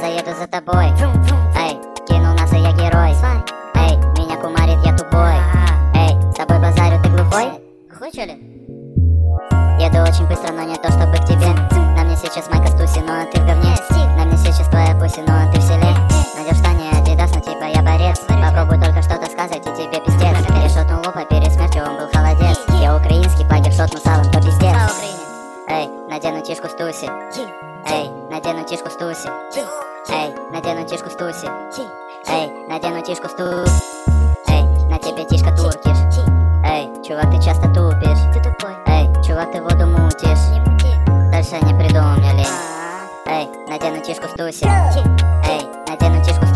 заеду за тобой. Эй, кинул нас, и я герой. Эй, меня кумарит, я тупой. Эй, с тобой базарю, ты глухой? Глухой, чё ли? Еду очень быстро, но не то чтобы к тебе. На мне сейчас майка Стуси, но ты в говне. На мне сейчас твоя пуси, но ты в селе. Надел штаны Адидас, но типа я борец. Попробуй только что-то сказать, и тебе пиздец. Перешотнул лопа, перед смертью он был холодец. Я украинский плагер, шотну салом, то пиздец. Эй, надену тишку Стуси. Эй, надену тишку Стуси. Эй, надену тишку Стуси. Эй, надену тишку Стуси. Эй, на тебе тишка туркиш. Эй, чувак, ты часто тупишь. Ты тупой. Эй, чувак, ты воду мутишь. Не мути. Дальше не придумали. Эй, надену тишку Стуси. Эй, надену тишку Стуси.